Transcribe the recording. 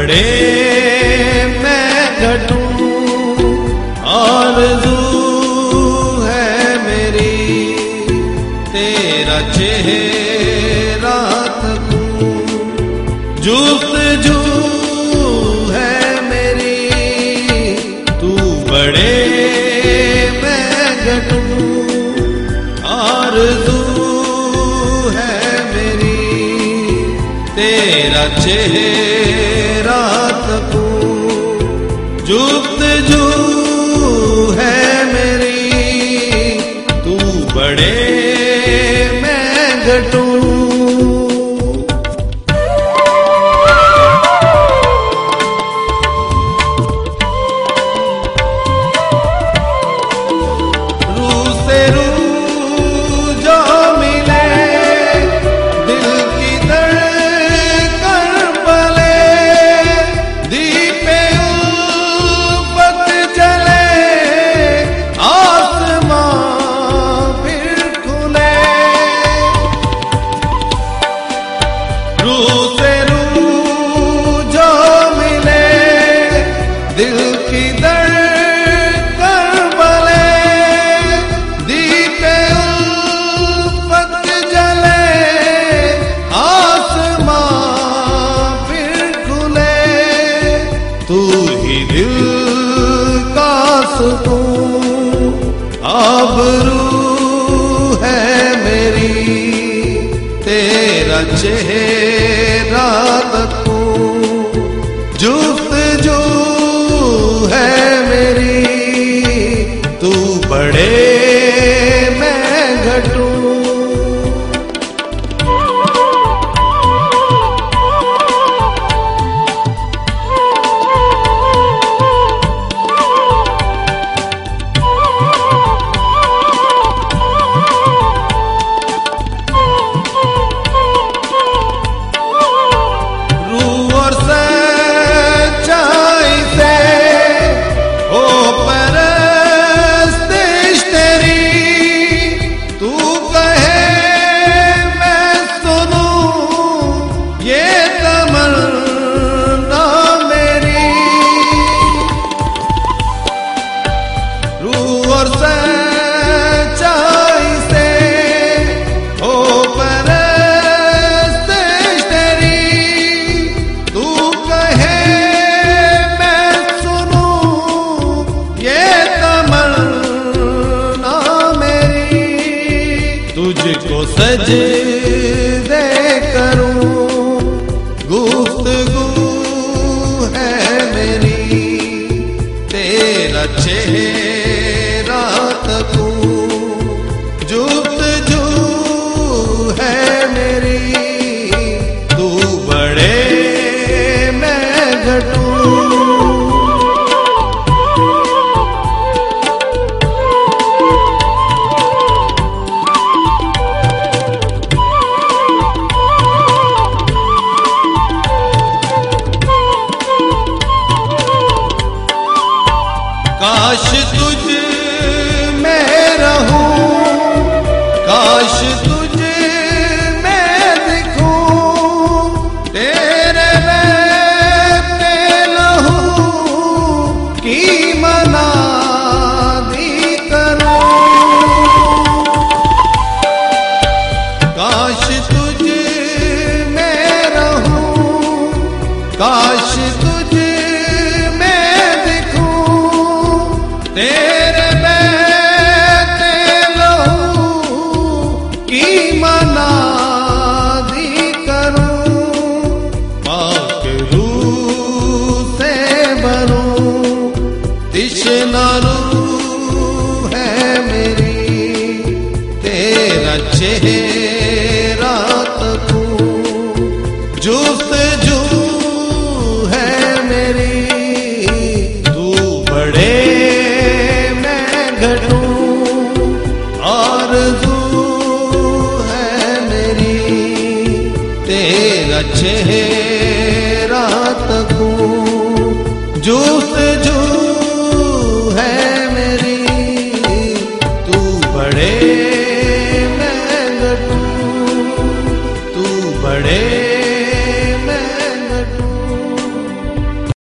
बड़े मैं घटूं, आरज़ू है मेरी तेरा चेहरा तकूं, जुस्तजू है मेरी तू बड़े मैं घटूं, आरज़ू है मेरी तेरा चेहरा तकूं, जुस्तजू है मेरी तू बड़े मैं घटूं। दिल की धड़कन बले, दीपे उल्फत जले, आसमां फिर खुले, तू ही दिल का सुकून, आबरू है मेरी तेरा चेहरा तकूं, जुस्तजू है मेरी तू बड़े मैं घटूं। और सच्चाई से हो परस्तिश तेरी, तू कहे मैं सुनूं ये तमन्ना मेरी, तुझको सजदे करूं, गुफ्तगू है मेरी तेरा चेहरा तकूं, जुस्तजू है मेरी तू बड़े मैं घटूं। काश तुझ में रहूं, काश तुझ में दिखूं, तेरे बहते लहू की मनादी करूं, काश तुझ में रहूं, काश तुझ तेरे बहते लहू की मनादी करूं, पाक रूह से बनूं, तिश्ना रूह है मेरी तेरा चेहरा तकूं, जुस्तजू है मेरी तू बड़े आरज़ू है मेरी तेरा चेहरा तकूं, जुस्तजू है मेरी तू बड़े मैं घटूं, तू बड़े